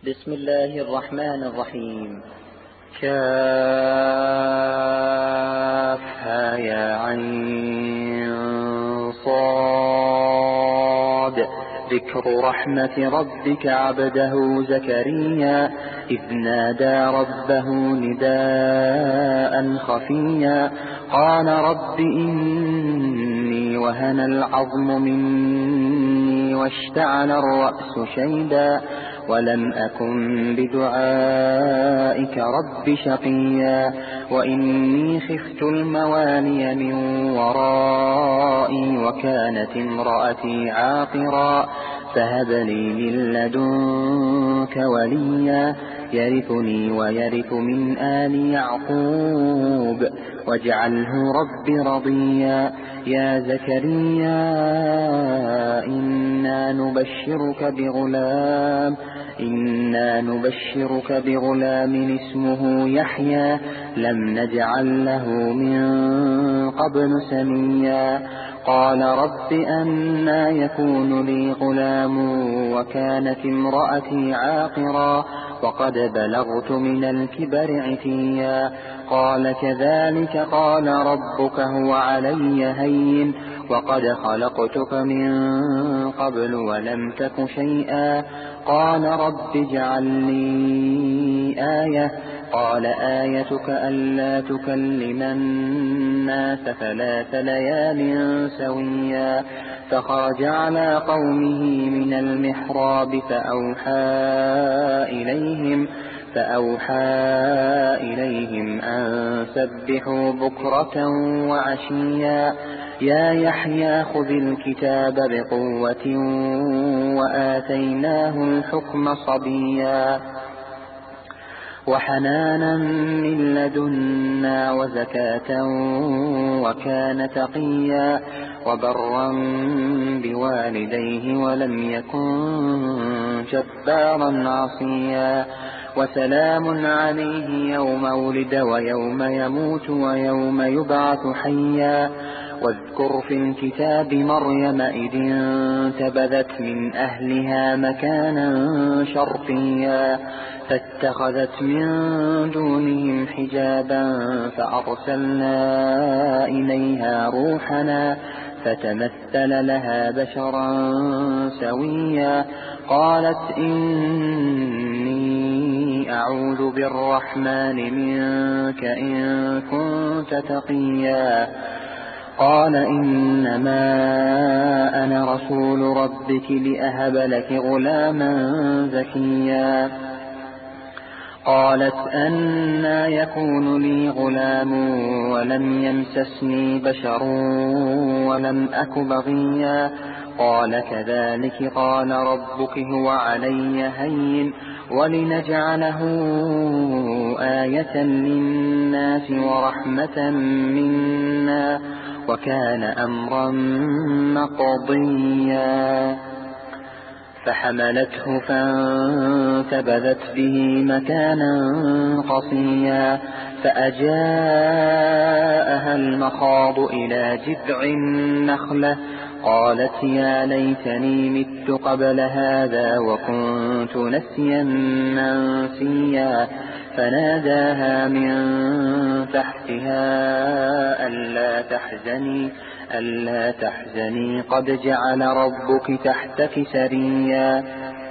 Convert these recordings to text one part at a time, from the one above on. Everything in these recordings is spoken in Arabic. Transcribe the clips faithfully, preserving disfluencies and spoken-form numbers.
بسم الله الرحمن الرحيم. كافها يا عين صاد ذكر رحمة ربك عبده زكريا إذ نادى ربه نداء خفيا قال رب إني وهن العظم مني واشتعل الرأس شيبا ولم أكن بدعائك رب شقيا وإني خفت الموالي من ورائي وكانت امرأتي عاقرا فهب لي من لدنك وليا يرثني ويرث من آل يعقوب واجعله رب رضيا يا زكريا إنا نبشرك بغلام إنا نبشرك بغلام اسمه يحيى لم نجعل له من قبل سميا قال رب أنى يكون لي غلام وكانت امرأتي عاقرا وقد بلغت من الكبر عتيا قال كذلك قال ربك هو علي هين وقد خلقتك من قبل ولم تك شيئا قال رب اجعل لي آية قال آيتك ألا تكلم الناس ثلاث ليال سويا فخرج على قومه من المحراب فأوحى إليهم فأوحى إليهم أن سبحوا بكرة وعشيا يا يحيى خذ الكتاب بقوة وآتيناه الحكم صبيا وحنانا من لدنا وزكاة وكان تقيا وبرا بوالديه ولم يكن جبارا عصيا وسلام عليه يوم ولد ويوم يموت ويوم يبعث حيا واذكر في الكتاب مريم إذ انتبذت من أهلها مكانا شرقيا فاتخذت من دونهم حجابا فأرسلنا إليها روحنا فتمثل لها بشرا سويا قالت إني أعوذ بالرحمن منك إن كنت تقيا قال إنما أنا رسول ربك لأهب لك غلاما زكيا قالت أنى يكون لي غلام ولم يمسسني بشر ولم أك بغيا قال كذلك قال ربك هو علي هين ولنجعله آية للناس ورحمة منا وكان أمرا مقضيا فحملته فانتبذت به مكانا قصيا فأجاءها المخاض إلى جذع النخلة قالت يا ليتني مت قبل هذا وكنت نسيا منسيا فناداها من تحتها ألا تحزني ألا تحزني قد جعل ربك تحتك سريا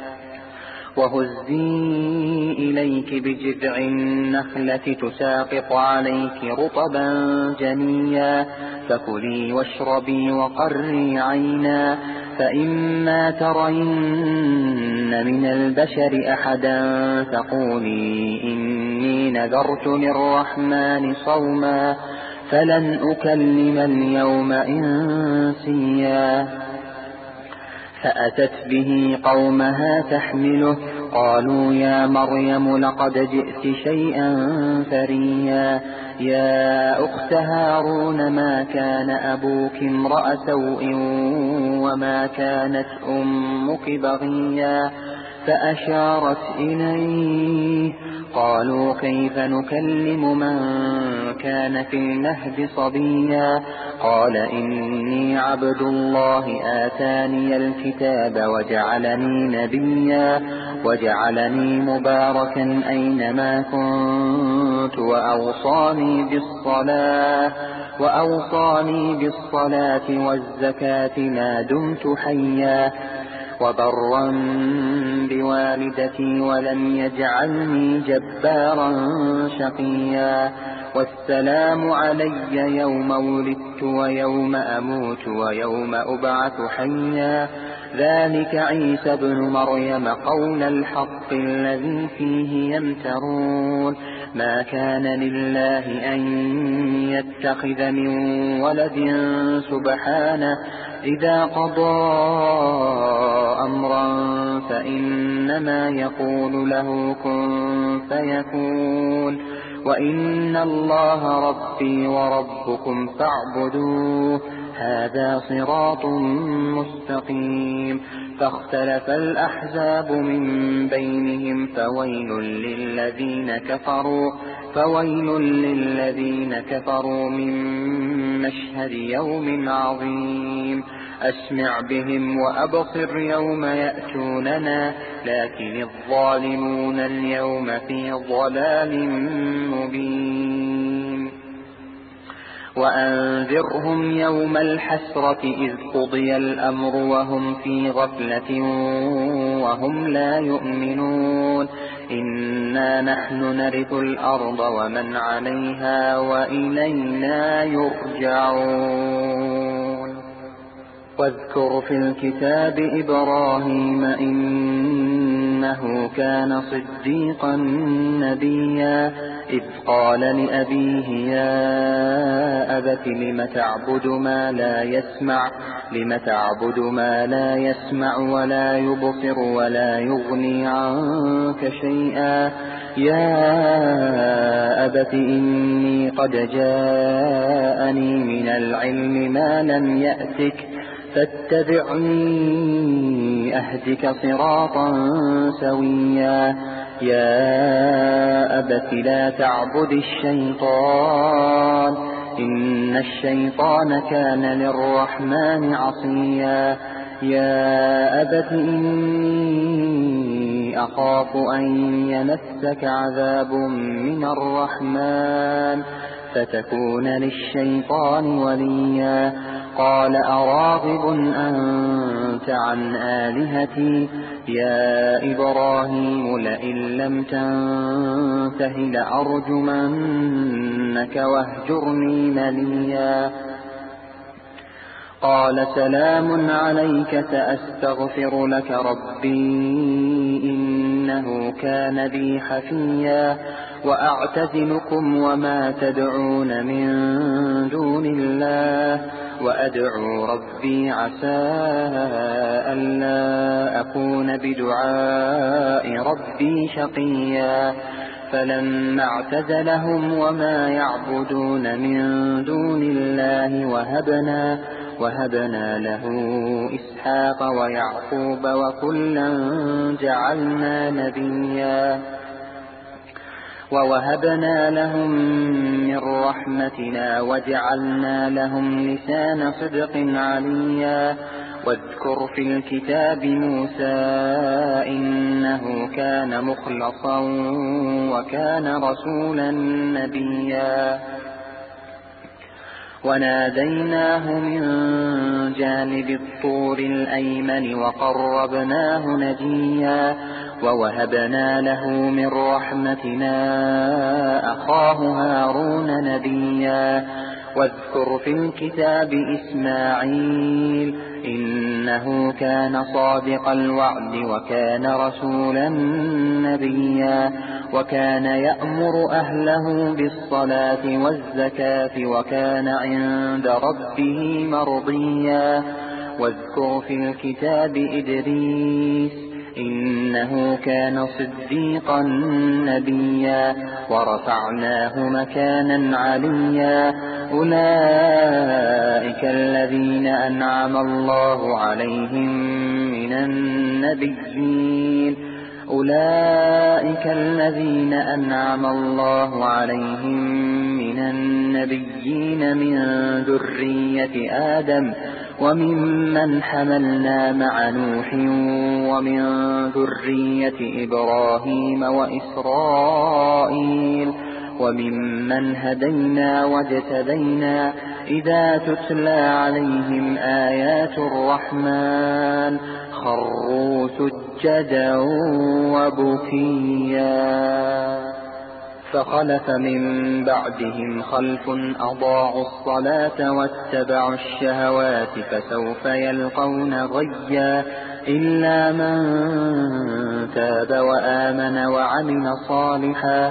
وهزي إليك بجذع النخلة تساقط عليك رطبا جنيا فكلي واشربي وقري عينا فإما ترين من البشر أحدا فقولي إني نذرت للرحمن صوما فلن أكلم اليوم إنسيا فأتت به قومها تحمله قالوا يا مريم لقد جئت شيئا فريا يا أخت هارون ما كان أبوك امرأ سوء وما كانت أمك بغيا فأشارت إليه قالوا كيف نكلم من كان في المهد صبيا قال إني عبد الله آتاني الكتاب وجعلني نبيا وجعلني مباركا أينما كنت وأوصاني بالصلاة وأوصاني بالصلاة والزكاة ما دمت حيا وبرا بوالدتي ولم يجعلني جبارا شقيا والسلام علي يوم ولدت ويوم أموت ويوم أبعث حيا ذلك عيسى ابن مريم قول الحق الذي فيه يمترون ما كان لله أن يتخذ من ولد سبحانه إذا قضى أمرا فإنما يقول له كن فيكون وإن الله ربي وربكم فاعبدوه هذا صراط مستقيم فاختلف الأحزاب من بينهم فويل للذين كفروا فويل للذين كفروا من مشهد يوم عظيم أسمع بهم وأبصر يوم يأتوننا لكن الظالمون اليوم في ضلال مبين وأنذرهم يوم الحسرة إذ قضي الأمر وهم في غفلة وهم لا يؤمنون إنا نحن نرث الأرض ومن عليها وإلينا يرجعون واذكر في الكتاب إبراهيم إنه كان صديقا نبيا إذ قال لأبيه يا أبت لم تعبد ما لا يسمع لم تعبد ما لا يسمع ولا يبصر ولا يغني عنك شيئا يا أبت إني قد جاءني من العلم ما لم يأتك فاتبعني أهدك صراطا سويا يا أبت لا تعبد الشيطان إن الشيطان كان للرحمن عصيا يا أبت إني أخاف أن يمسك عذاب من الرحمن فتكون للشيطان وليا قال أراغب أنت عن آلهتي يا إبراهيم لئن لم تنته لأرجمنك واهجرني مليا قال سلام عليك سأستغفر لك ربي إنه كان بي حفيا وأعتزلكم وما تدعون من دون الله وأدعو ربي عسى ألا أكون بدعاء ربي شقيا فلما اعتزلهم وما يعبدون من دون الله وهبنا وهبنا له إسحاق ويعقوب وكلا جعلنا نبيا ووهبنا لهم من رحمتنا وجعلنا لهم لسان صدق عليا واذكر في الكتاب موسى إنه كان مخلصا وكان رسولا نبيا وناديناه من جانب الطور الأيمن وقربناه نجيا ووهبنا له من رحمتنا أخاه هارون نبيا واذكر في الكتاب إسماعيل إنه كان صادق الوعد وكان رسولا نبيا وكان يأمر أهله بالصلاة والزكاة وكان عند ربه مرضيا واذكر في الكتاب إدريس إنه كان صديقا نبيا ورفعناه مكانا عليا أولئك الذين أنعم الله عليهم من النبيين أولئك الذين أنعم الله عليهم من النبيين من ذرية آدم وممن حملنا مع نوح ومن ذرية إبراهيم وإسرائيل وممن هدينا واجتبينا إذا تتلى عليهم آيات الرحمن خروا سجدا وبكيا. فخلف من بعدهم خلف أضاعوا الصلاة واتبعوا الشهوات فسوف يلقون غيا إلا من تاب وآمن وعمل صالحا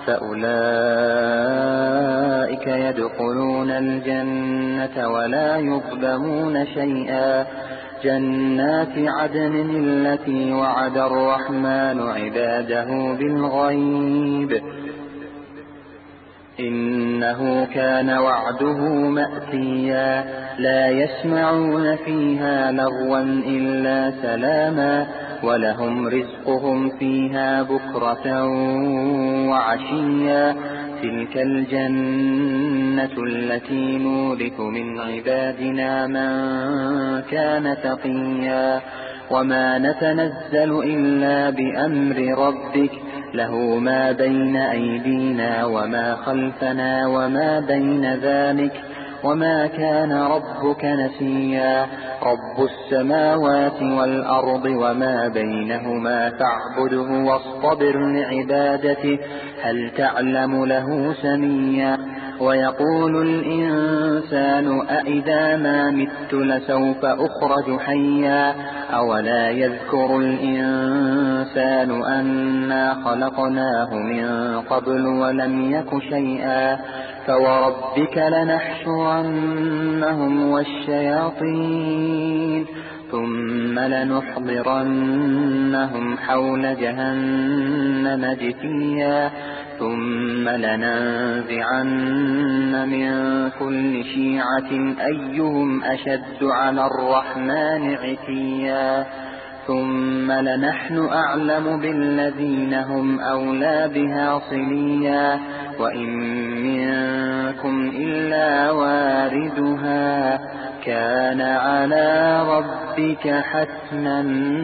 فأولئك يدخلون الجنة ولا يظلمون شيئا. جنات عدن التي وعد الرحمن عباده بالغيب إنه كان وعده مأتيا. لا يسمعون فيها لغوا إلا سلاما ولهم رزقهم فيها بكرة وعشيا. تلك الجنة التي نورث من عبادنا من كان تقيا. وما نتنزل إلا بأمر ربك له ما بين أيدينا وما خلفنا وما بين ذلك وما كان ربك نسيا. رب السماوات والأرض وما بينهما فاعبده واصطبر لعبادته هل تعلم له سميا. ويقول الإنسان أإذا ما مت لسوف أخرج حيا. أولا يذكر الإنسان أنا خلقناه من قبل ولم يك شيئا. فوربك لنحشرنهم والشياطين ثم لنحضرنهم حول جهنم جثيا. ثم لننزعن من كل شيعة أيهم أشد على الرحمن عتيا. ثم لنحن أعلم بالذين هم أولى بها صليا. وإن منكم إلا واردها كان على ربك حتما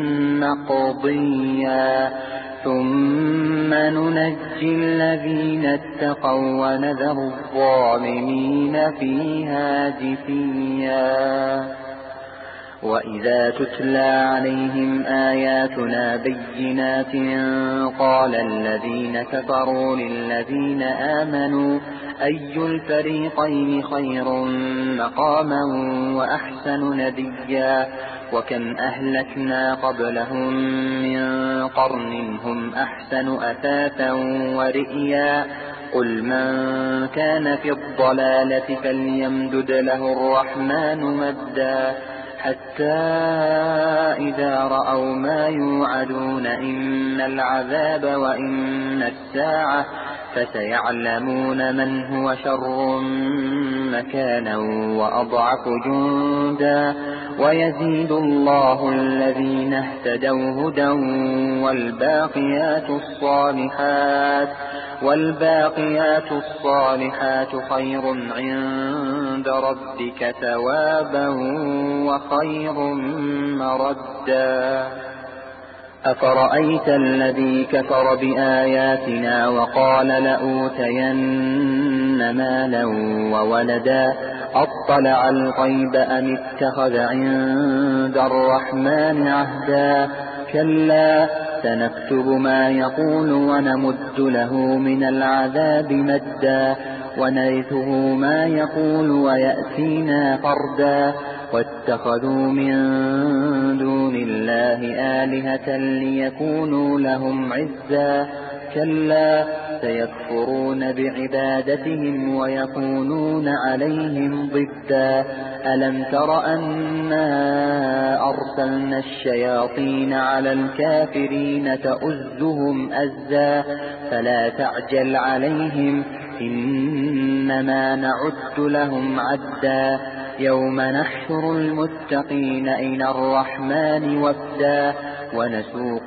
مقضيا. ثم ننجي الذين اتقوا ونذر الظالمين فيها جثيا. وإذا تتلى عليهم آياتنا بينات قال الذين كفروا للذين آمنوا أي الفريقين خير مقاما وأحسن نديا. وكم أهلكنا قبلهم من قرن هم أحسن أثاثا ورئيا. قل من كان في الضلالة فليمدد له الرحمن مدا حتى إذا رأوا ما يوعدون إما العذاب وإما الساعة فسيعلمون من هو شر مكانا وأضعف جندا. ويزيد الله الذين اهتدوا هدى والباقيات الصالحات والباقيات الصالحات خير عند ربك ثوابا وخير مردا. أفرأيت الذي كفر بآياتنا وقال لأوتين مالا وولدا أطلع الغيب أم اتخذ عند الرحمن عهدا. كلا سنكتب ما يقول ونمد له من العذاب مدا ونرثه ما يقول ويأتينا فردا. واتخذوا من دون الله آلهة ليكونوا لهم عزا. كلا سيكفرون بعبادتهم ويكونون عليهم ضدا. ألم تر أنا أرسلنا الشياطين على الكافرين تؤزهم أزا فلا تعجل عليهم إنما نعد لهم عدا. يوم نحشر المتقين إلى الرحمن وفدا ونسوق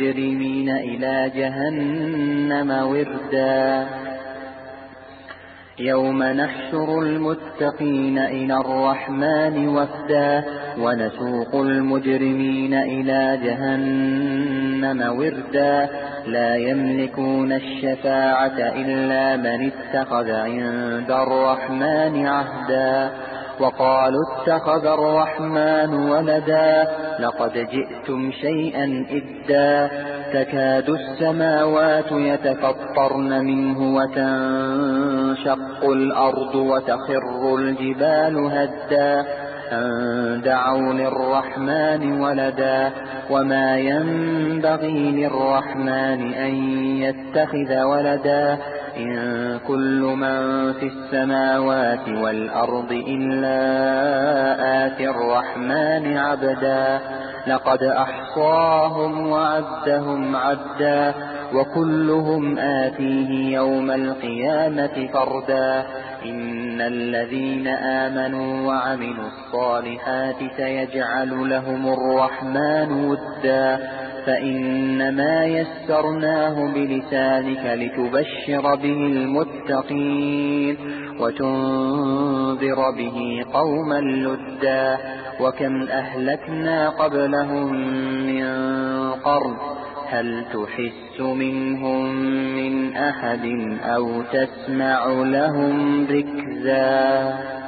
المجرمين إلى جهنم وردا. يوم نحشر المتقين إلى الرحمن وفدا ونسوق المجرمين إلى جهنم وردا لا يملكون الشفاعة إلا من اتخذ عند الرحمن عهدا وقالوا اتخذ الرحمن ولدا لقد جئتم شيئا إدا تكاد السماوات يتفطرن منه وتنشق الأرض وتخر الجبال هدا أن دعوا للرحمن ولدا وما ينبغي للرحمن أن يتخذ ولدا إن كل من في السماوات والأرض إلا آتي الرحمن عبدا لقد أحصاهم وعدهم عدا وكلهم آتيه يوم القيامة فردا إن الذين آمنوا وعملوا الصالحات سيجعل لهم الرحمن ودا فإنما يسرناه بلسانك لتبشر به المتقين وتنذر به قوما لدا وكم أهلكنا قبلهم من قرن هل تحس منهم من أحد أو تسمع لهم ركزا